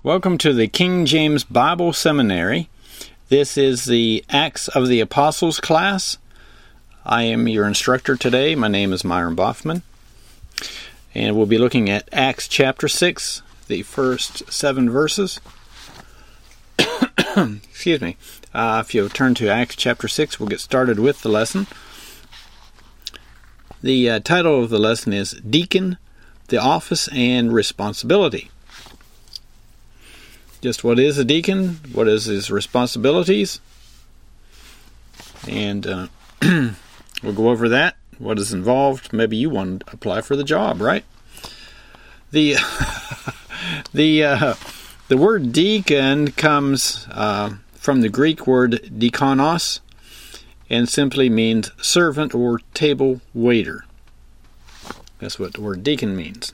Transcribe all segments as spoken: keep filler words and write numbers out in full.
Welcome to the King James Bible Seminary. This is the Acts of the Apostles class. I am your instructor today. My name is Myron Boffman. And we'll be looking at Acts chapter six, the first seven verses. Excuse me. Uh, if you'll turn to Acts chapter six, we'll get started with the lesson. The uh, title of the lesson is Deacon, the Office and Responsibility. Just what is a deacon? What is his responsibilities? And uh, we'll go over that. What is involved? Maybe you want to apply for the job, right? The the uh, the word deacon comes uh, from the Greek word diakonos and simply means servant or table waiter. That's what the word deacon means.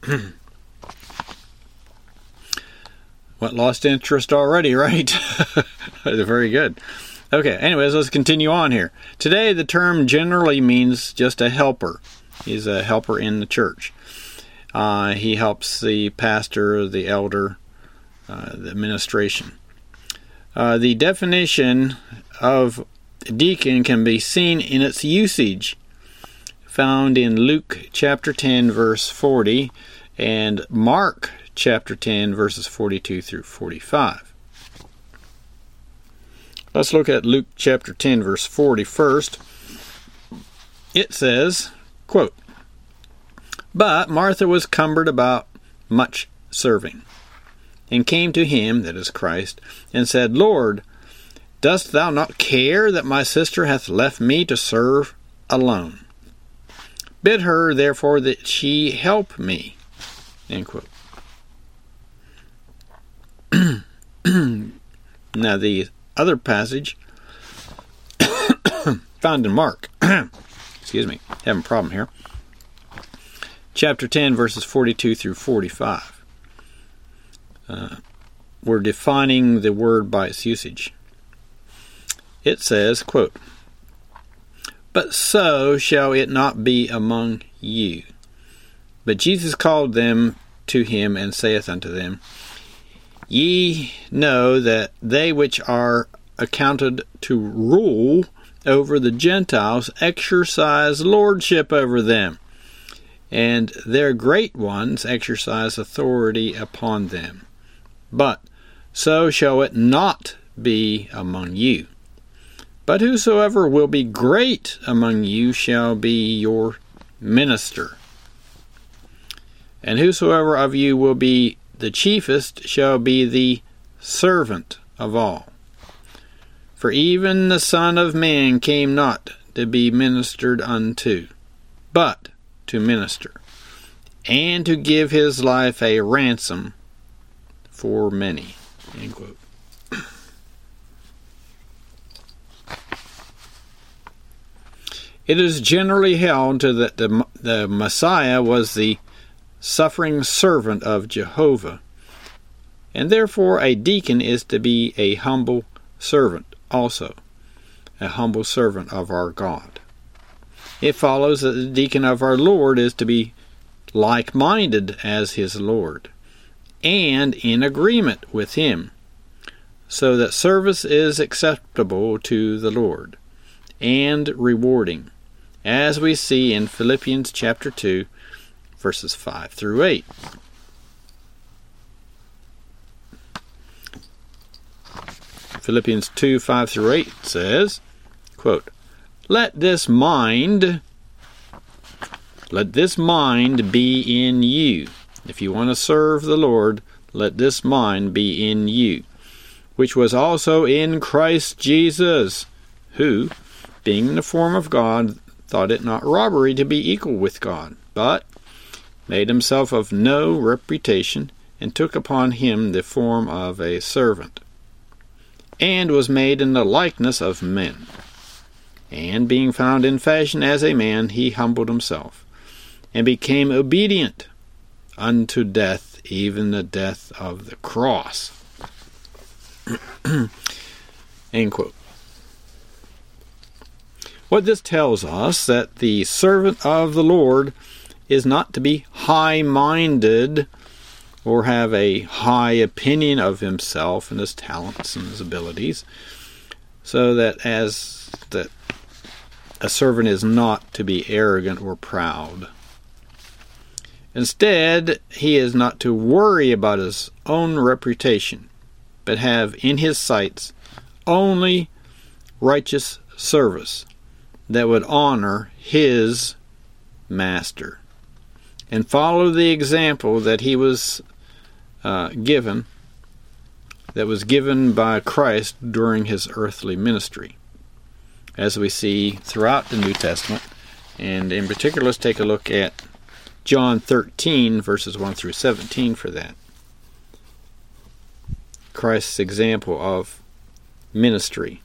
What, lost interest already, right? Very good. Okay, anyways, let's continue on here. Today, the term generally means just a helper. He's a helper in the church. Uh, he helps the pastor, the elder, uh, the administration. Uh, the definition of deacon can be seen in its usage, found in Luke chapter ten, verse forty, and Mark chapter ten, verses forty-two through forty-five. Let's look at Luke chapter ten, verse forty first. It says, quote, "But Martha was cumbered about much serving, and came to him," that is Christ, "and said, Lord, dost thou not care that my sister hath left me to serve alone? Bid her, therefore, that she help me." End quote. Now, the other passage found in Mark, excuse me, having a problem here, chapter ten, verses forty-two through forty-five. Uh, we're defining the word by its usage. It says, quote, "But so shall it not be among you. But Jesus called them to him, and saith unto them, Ye know that they which are accounted to rule over the Gentiles exercise lordship over them, and their great ones exercise authority upon them. But so shall it not be among you. But whosoever will be great among you shall be your minister. And whosoever of you will be the chiefest shall be the servant of all. For even the Son of Man came not to be ministered unto, but to minister, and to give his life a ransom for many." End quote. It is generally held to that the, the Messiah was the suffering servant of Jehovah, and therefore a deacon is to be a humble servant also, a humble servant of our God. It follows that the deacon of our Lord is to be like-minded as his Lord, and in agreement with him, so that service is acceptable to the Lord, and rewarding, as we see in Philippians chapter two, verses five through eight. Philippians two, five through eight says, quote, Let this mind, let this mind be in you. If you want to serve the Lord, let this mind be in you, which was also in Christ Jesus, who, being in the form of God, thought it not robbery to be equal with God, but made himself of no reputation, and took upon him the form of a servant, and was made in the likeness of men. And being found in fashion as a man, he humbled himself, and became obedient unto death, even the death of the cross. End quote. What this tells us, that the servant of the Lord is not to be high-minded or have a high opinion of himself and his talents and his abilities, so that as that a servant is not to be arrogant or proud. Instead, he is not to worry about his own reputation, but have in his sights only righteous service that would honor his master, and follow the example that he was uh, given, that was given by Christ during his earthly ministry, as we see throughout the New Testament. And in particular, let's take a look at John thirteen, verses one through seventeen for that. Christ's example of ministry.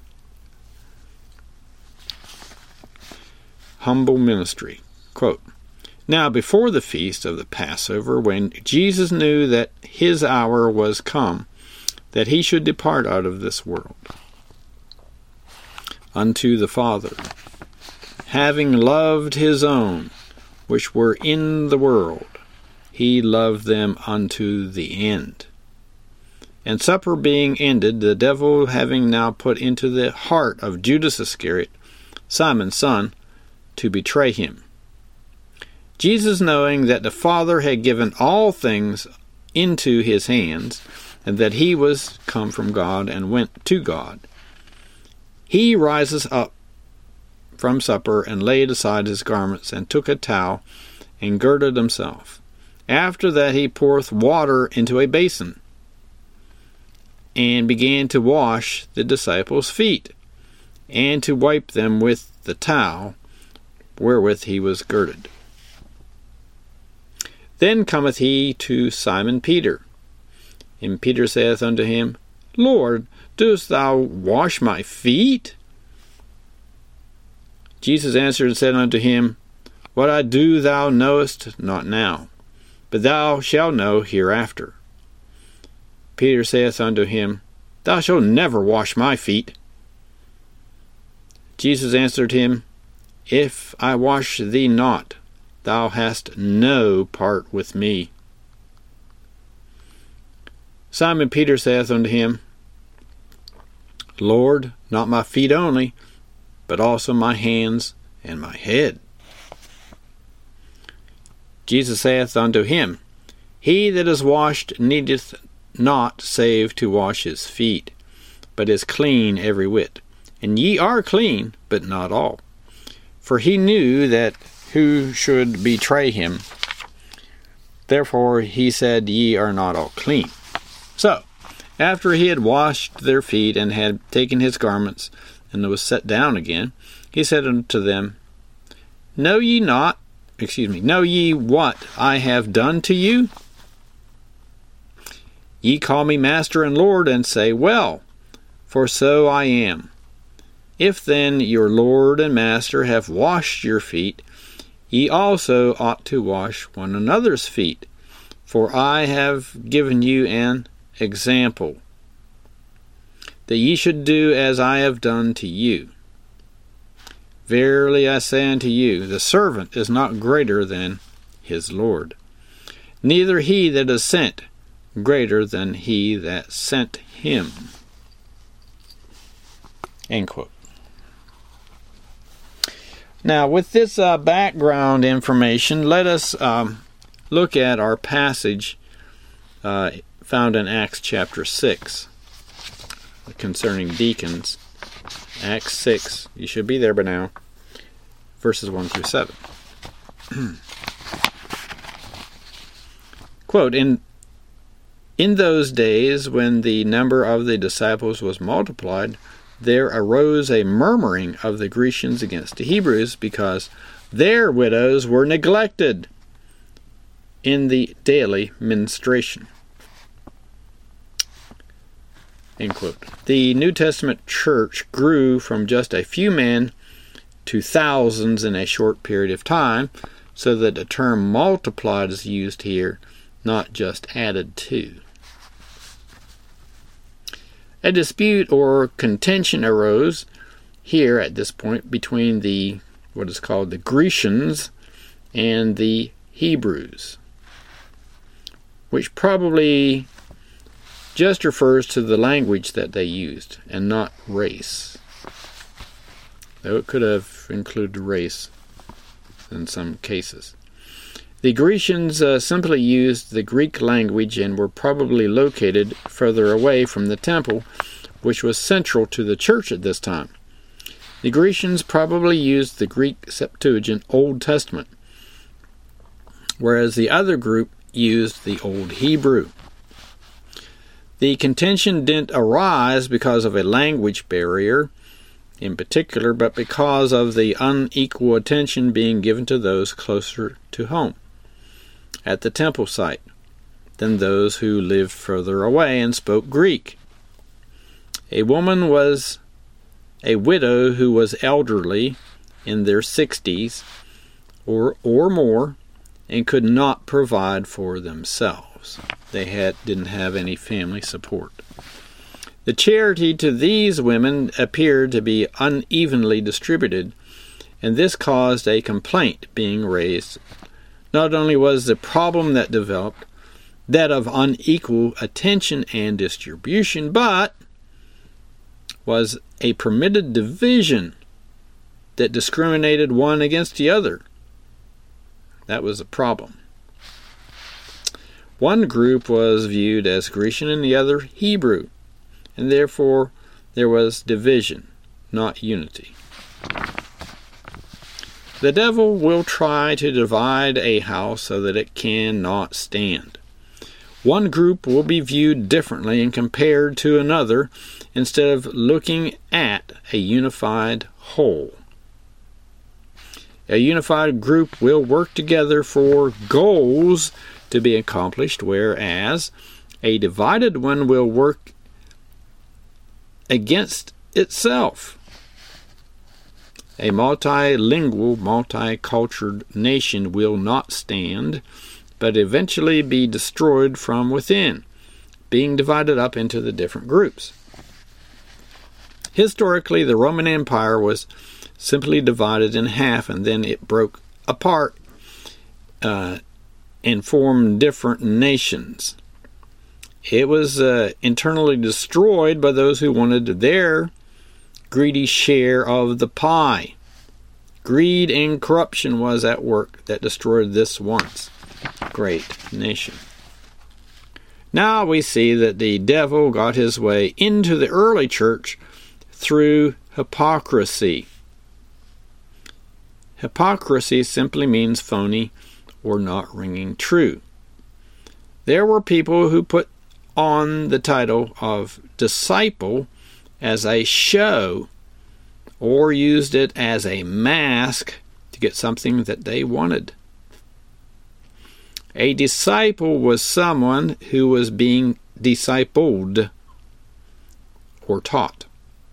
Humble ministry. Quote, "Now before the feast of the Passover, when Jesus knew that his hour was come, that he should depart out of this world unto the Father, having loved his own which were in the world, he loved them unto the end. And supper being ended, the devil having now put into the heart of Judas Iscariot, Simon's son, to betray him. Jesus, knowing that the Father had given all things into his hands, and that he was come from God and went to God, he rises up from supper, and laid aside his garments, and took a towel, and girded himself. After that he poureth water into a basin, and began to wash the disciples' feet, and to wipe them with the towel wherewith he was girded. Then cometh he to Simon Peter, and Peter saith unto him, Lord, dost thou wash my feet? Jesus answered and said unto him, What I do thou knowest not now, but thou shalt know hereafter. Peter saith unto him, Thou shalt never wash my feet. Jesus answered him, If I wash thee not, thou hast no part with me. Simon Peter saith unto him, Lord, not my feet only, but also my hands and my head. Jesus saith unto him, He that is washed needeth not save to wash his feet, but is clean every whit. And ye are clean, but not all. For he knew that who should betray him. Therefore he said, Ye are not all clean. So, after he had washed their feet, and had taken his garments, and was set down again, he said unto them, Know ye not, excuse me, know ye what I have done to you? Ye call me Master and Lord, and say, Well, for so I am. If then your Lord and Master have washed your feet, ye also ought to wash one another's feet. For I have given you an example, that ye should do as I have done to you. Verily I say unto you, the servant is not greater than his Lord, neither he that is sent greater than he that sent him. End quote. Now, with this uh, background information, let us um, look at our passage uh, found in Acts chapter six concerning deacons. Acts six, you should be there by now, verses one through seven. Quote, in, in those days when the number of the disciples was multiplied, there arose a murmuring of the Grecians against the Hebrews, because their widows were neglected in the daily ministration. End quote. The New Testament church grew from just a few men to thousands in a short period of time, so that the term multiplied is used here, not just added to. A dispute or contention arose here at this point between the what is called the Grecians and the Hebrews. which probably just refers to the language that they used and not race, though it could have included race in some cases. The Grecians uh, simply used the Greek language and were probably located further away from the temple, which was central to the church at this time. The Grecians probably used the Greek Septuagint Old Testament, whereas the other group used the Old Hebrew. The contention didn't arise because of a language barrier in particular, but because of the unequal attention being given to those closer to home at the temple site than those who lived further away and spoke Greek. A woman was a widow who was elderly, in their sixties or or more, and could not provide for themselves. They had didn't have any family support. The charity to these women appeared to be unevenly distributed, and this caused a complaint being raised. Not only was the problem that developed that of unequal attention and distribution, but was a permitted division that discriminated one against the other. That was a problem. One group was viewed as Grecian and the other Hebrew, and therefore there was division, not unity. The devil will try to divide a house so that it cannot stand. One group will be viewed differently and compared to another instead of looking at a unified whole. A unified group will work together for goals to be accomplished, whereas a divided one will work against itself. A multilingual, multicultural nation will not stand, but eventually be destroyed from within, being divided up into the different groups. Historically, the Roman Empire was simply divided in half, and then it broke apart uh, and formed different nations. It was uh, internally destroyed by those who wanted their greedy share of the pie. Greed and corruption was at work that destroyed this once great nation. Now we see that the devil got his way into the early church through hypocrisy. Hypocrisy simply means phony or not ringing true. There were people who put on the title of disciple as a show, or used it as a mask to get something that they wanted. A disciple was someone who was being discipled or taught.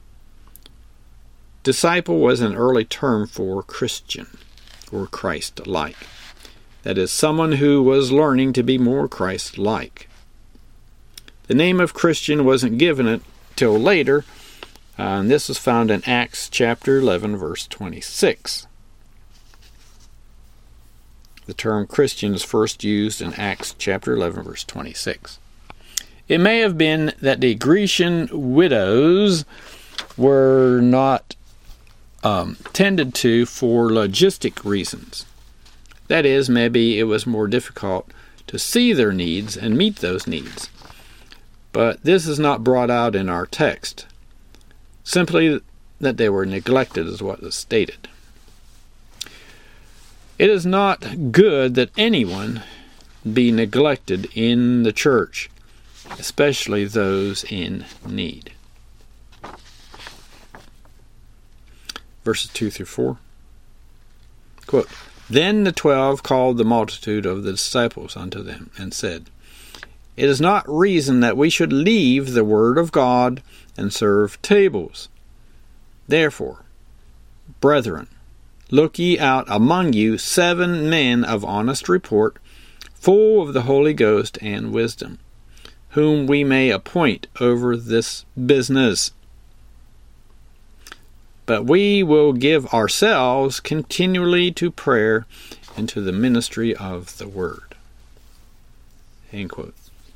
Disciple was an early term for Christian or Christ-like. That is, someone who was learning to be more Christ-like. The name of Christian wasn't given it till later, uh, and this is found in Acts chapter eleven, verse twenty-six. The term Christian is first used in Acts chapter eleven, verse twenty-six. It may have been that the Grecian widows were not um, tended to for logistic reasons. That is, maybe it was more difficult to see their needs and meet those needs. But this is not brought out in our text. Simply that they were neglected is what is stated. It is not good that anyone be neglected in the church, especially those in need. Verses two through four. Quote, Then the twelve called the multitude of the disciples unto them, and said, It is not reason that we should leave the word of God and serve tables. Therefore, brethren, look ye out among you seven men of honest report, full of the Holy Ghost and wisdom, whom we may appoint over this business. But we will give ourselves continually to prayer and to the ministry of the word. End quote.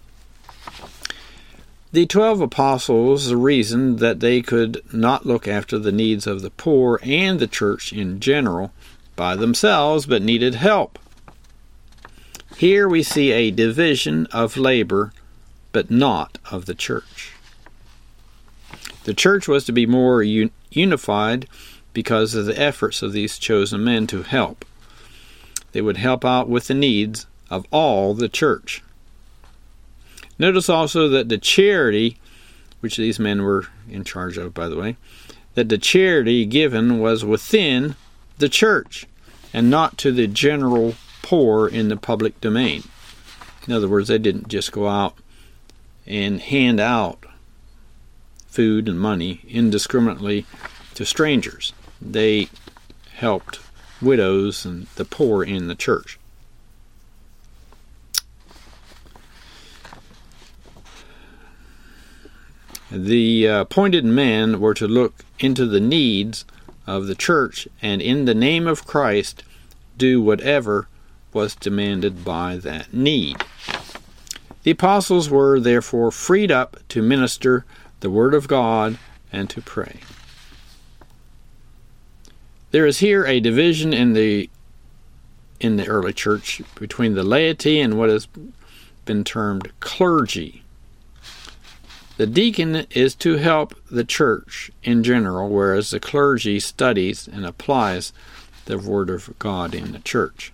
The twelve apostles reasoned that they could not look after the needs of the poor and the church in general by themselves, but needed help. Here we see a division of labor, but not of the church. The church was to be more un- unified because of the efforts of these chosen men to help. They would help out with the needs of all the church. Notice also that the charity, which these men were in charge of, by the way, that the charity given was within the church and not to the general poor in the public domain. In other words, they didn't just go out and hand out food and money indiscriminately to strangers. They helped widows and the poor in the church. The uh, appointed men were to look into the needs of the church and in the name of Christ do whatever was demanded by that need. The apostles were therefore freed up to minister the word of God and to pray. There is here a division in the in the early church between the laity and what has been termed clergy. The deacon is to help the church in general, whereas the clergy studies and applies the Word of God in the church.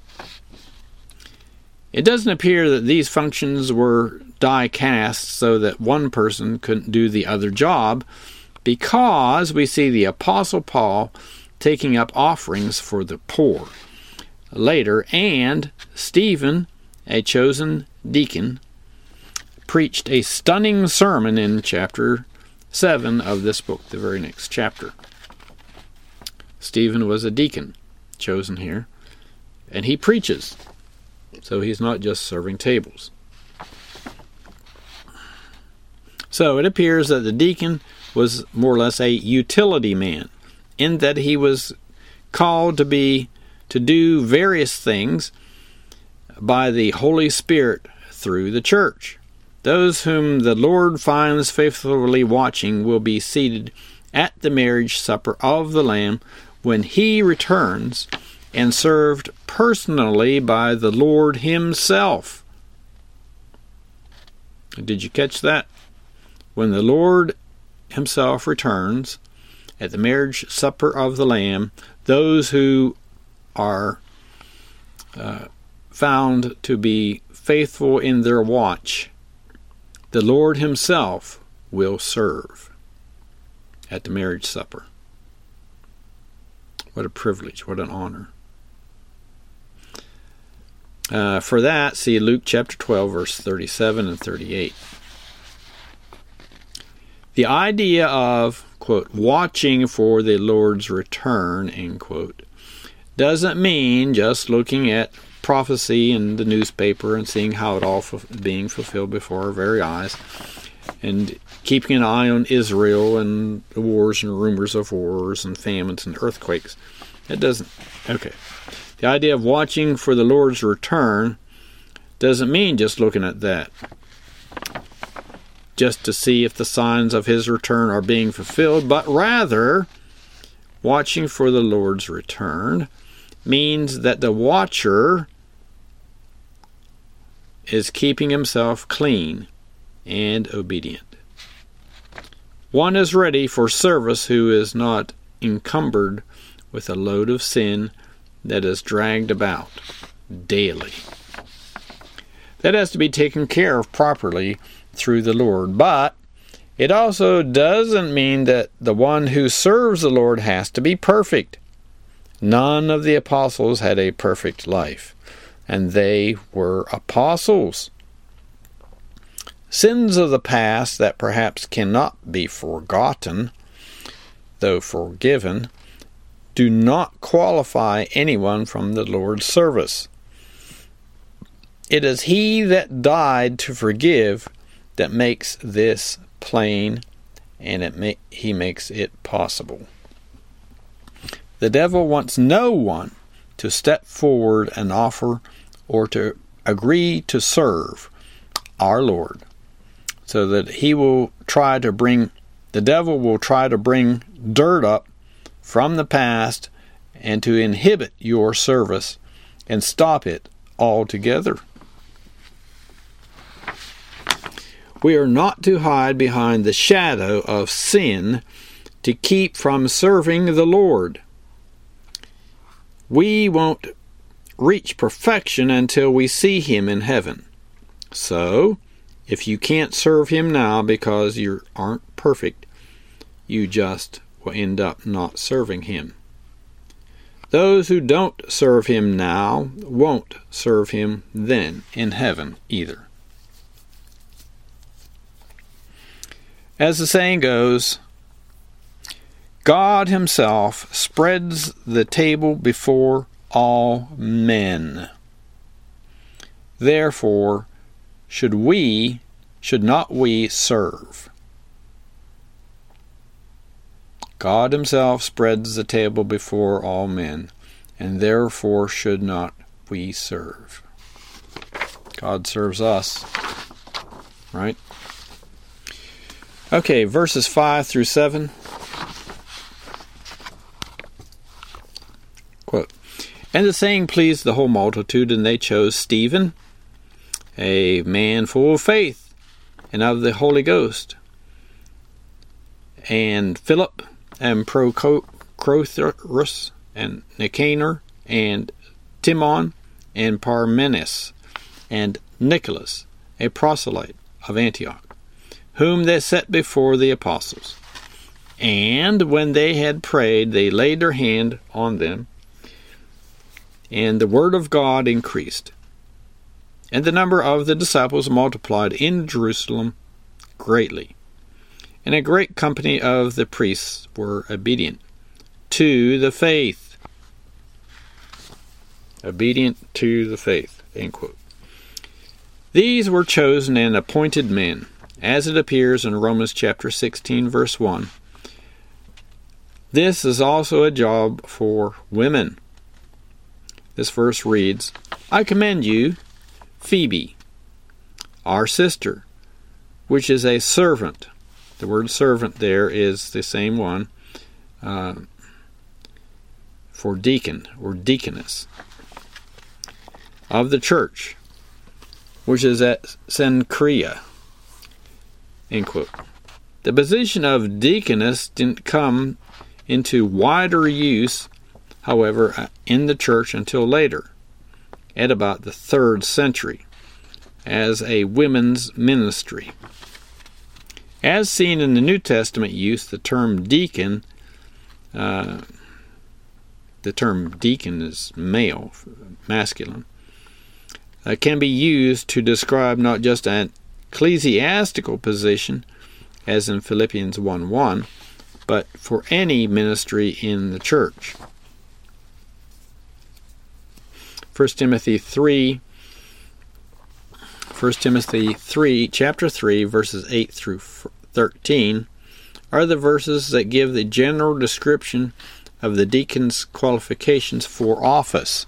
It doesn't appear that these functions were die-cast so that one person couldn't do the other job, because we see the Apostle Paul taking up offerings for the poor later, and Stephen, a chosen deacon, preached a stunning sermon in chapter seven of this book, the very next chapter. Stephen was a deacon, chosen here, and he preaches. So he's not just serving tables. So it appears that the deacon was more or less a utility man, in that he was called to be to do various things by the Holy Spirit through the church. Those whom the Lord finds faithfully watching will be seated at the marriage supper of the Lamb when he returns, and served personally by the Lord himself. Did you catch that? When the Lord himself returns at the marriage supper of the Lamb, those who are uh, found to be faithful in their watch, the Lord himself will serve at the marriage supper. What a privilege, what an honor. Uh, for that, see Luke chapter twelve, verse thirty-seven and thirty-eight. The idea of, quote, watching for the Lord's return, end quote, doesn't mean just looking at prophecy in the newspaper and seeing how it all f- being fulfilled before our very eyes, and keeping an eye on Israel and the wars and rumors of wars and famines and earthquakes. It doesn't. Okay. The idea of watching for the Lord's return doesn't mean just looking at that, just to see if the signs of his return are being fulfilled, but rather watching for the Lord's return means that the watcher is keeping himself clean and obedient. One is ready for service who is not encumbered with a load of sin that is dragged about daily. That has to be taken care of properly through the Lord, but it also doesn't mean that the one who serves the Lord has to be perfect. None of the apostles had a perfect life, and they were apostles. Sins of the past that perhaps cannot be forgotten, though forgiven, do not qualify anyone from the Lord's service. It is He that died to forgive that makes this plain, and it ma- He makes it possible. The devil wants no one to step forward and offer or to agree to serve our Lord. So that he will try to bring, the devil will try to bring dirt up from the past and to inhibit your service and stop it altogether. We are not to hide behind the shadow of sin to keep from serving the Lord. We won't reach perfection until we see him in heaven. So, if you can't serve him now because you aren't perfect, you just will end up not serving him. Those who don't serve him now won't serve him then in heaven either. As the saying goes, God himself spreads the table before all men. Therefore, should we, should not we serve? God himself spreads the table before all men, and therefore should not we serve. God serves us, right? Okay, verses five through seven. Quote, "And the saying pleased the whole multitude, and they chose Stephen, a man full of faith and of the Holy Ghost, and Philip, and Prochorus, and Nicanor, and Timon, and Parmenas, and Nicholas, a proselyte of Antioch, whom they set before the apostles. And when they had prayed, they laid their hand on them, and the word of God increased. And the number of the disciples multiplied in Jerusalem greatly. And a great company of the priests were obedient to the faith." Obedient to the faith. End quote. "These were chosen and appointed men, as it appears in Romans chapter sixteen, verse one. This is also a job for women." This verse reads, "I commend you, Phoebe, our sister, which is a servant." The word servant there is the same one uh, for deacon or deaconess, "of the church, which is at Cenchrea." End quote. The position of deaconess didn't come into wider use, however, in the church until later, at about the third century, as a women's ministry. As seen in the New Testament use, the term deacon, uh, the term deacon is male, masculine, uh, can be used to describe not just an ecclesiastical position, as in Philippians one one, but for any ministry in the church. First Timothy three, First Timothy three, chapter three, verses eight through thirteen, are the verses that give the general description of the deacon's qualifications for office.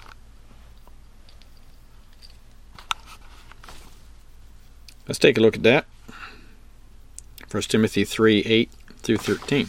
Let's take a look at that. First Timothy three, eight through thirteen.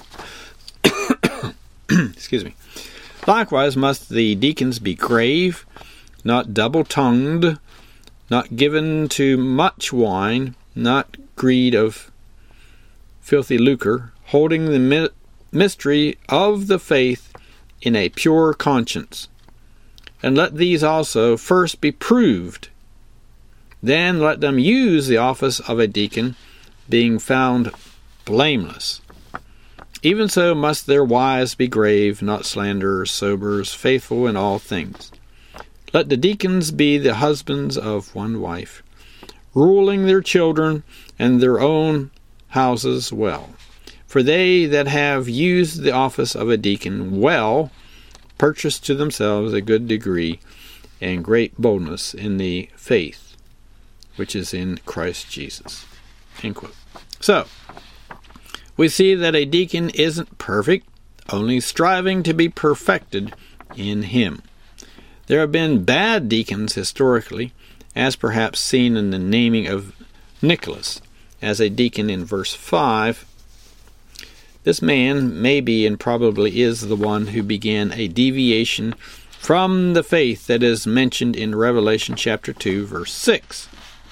Excuse me. "Likewise must the deacons be grave, not double-tongued, not given to much wine, not greed of filthy lucre, holding the mi- mystery of the faith in a pure conscience. And let these also first be proved. Then let them use the office of a deacon, being found blameless. Even so must their wives be grave, not slanderers, soberers, faithful in all things. Let the deacons be the husbands of one wife, ruling their children and their own houses well. For they that have used the office of a deacon well purchase to themselves a good degree and great boldness in the faith which is in Christ Jesus." End quote. So, we see that a deacon isn't perfect, only striving to be perfected in him. There have been bad deacons historically, as perhaps seen in the naming of Nicholas as a deacon in verse five. This man may be and probably is the one who began a deviation from the faith that is mentioned in Revelation chapter two, verse six.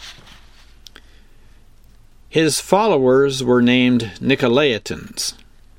His followers were named Nicolaitans.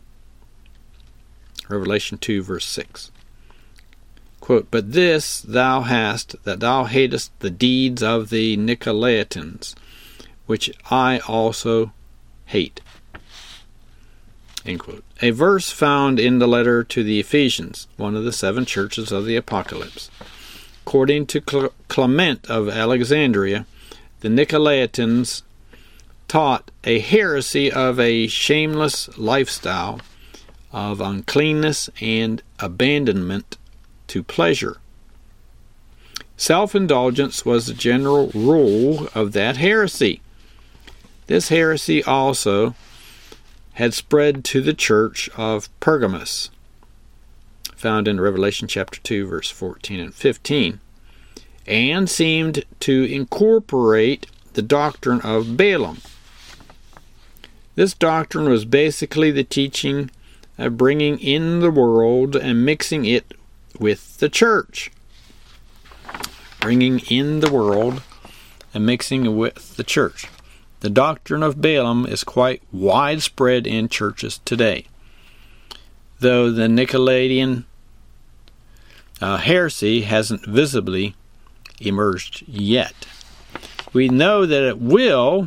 Revelation two, verse six. Quote, "But this thou hast, that thou hatest the deeds of the Nicolaitans, which I also hate." End quote. A verse found in the letter to the Ephesians, one of the seven churches of the Apocalypse. According to Clement of Alexandria, the Nicolaitans taught a heresy of a shameless lifestyle of uncleanness and abandonment to pleasure. Self-indulgence was the general rule of that heresy. This heresy also had spread to the church of Pergamos, found in Revelation chapter two, verse fourteen and fifteen, and seemed to incorporate the doctrine of Balaam. This doctrine was basically the teaching of bringing in the world and mixing it with the church. Bringing in the world and mixing it with the church. The doctrine of Balaam is quite widespread in churches today, though the Nicolaitan uh, heresy hasn't visibly emerged yet. We know that it will,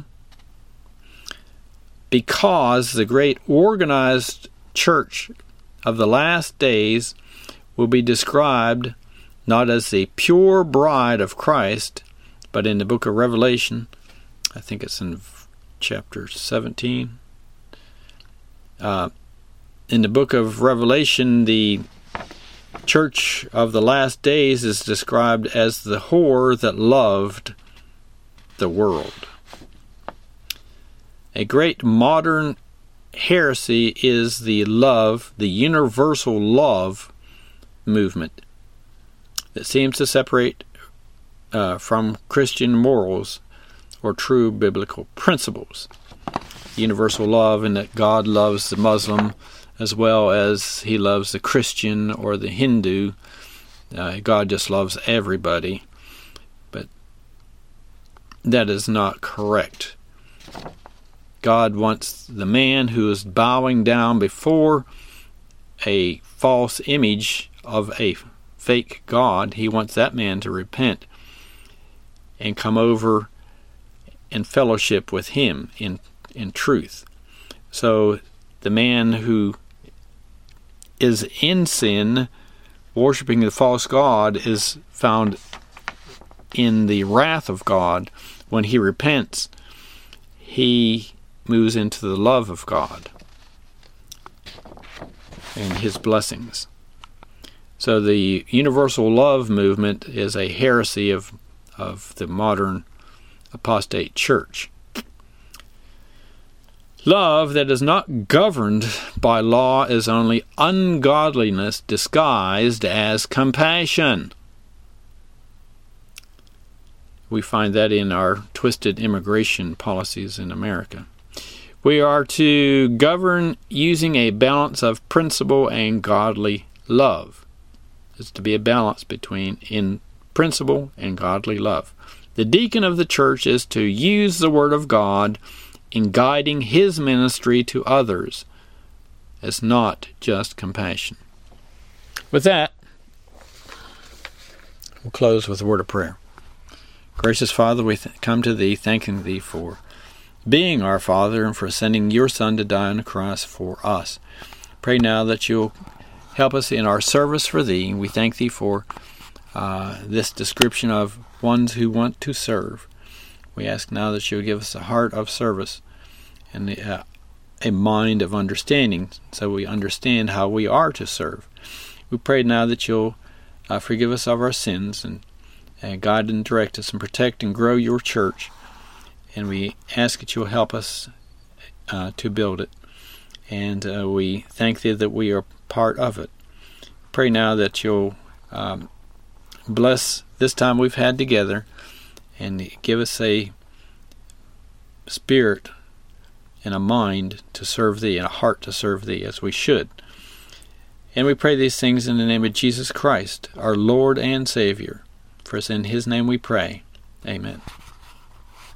because the great organized church of the last days will be described not as the pure bride of Christ, but in the book of Revelation, I think it's in chapter seventeen. Uh, in the book of Revelation, the church of the last days is described as the whore that loved the world. A great modern heresy is the love, the universal love movement that seems to separate uh, from Christian morals or true biblical principles. Universal love, in that God loves the Muslim as well as he loves the Christian or the Hindu. Uh, God just loves everybody. But that is not correct. God wants the man who is bowing down before a false image of a fake God, he wants that man to repent and come over and fellowship with him in in truth. So the man who is in sin, worshiping the false god, is found in the wrath of God. When he repents, he moves into the love of God and his blessings. So the universal love movement is a heresy of of the modern apostate church. Love that is not governed by law is only ungodliness disguised as compassion. We find that in our twisted immigration policies in America. We are to govern using a balance of principle and godly love. It's to be a balance between in principle and godly love. The deacon of the church is to use the Word of God in guiding his ministry to others as not just compassion. With that, we'll close with a word of prayer. Gracious Father, we th- come to Thee thanking Thee for being our Father and for sending Your Son to die on the cross for us. Pray now that You'll help us in our service for Thee. We thank Thee for uh, this description of ones who want to serve. We ask now that You'll give us a heart of service and uh, a mind of understanding so we understand how we are to serve. We pray now that You'll uh, forgive us of our sins and, and guide and direct us and protect and grow Your church. And we ask that You'll help us uh, to build it. And uh, we thank Thee that we are part of it. Pray now that You'll um, bless this time we've had together and give us a spirit and a mind to serve Thee, and a heart to serve Thee, as we should. And we pray these things in the name of Jesus Christ, our Lord and Savior. For it's in His name we pray. Amen.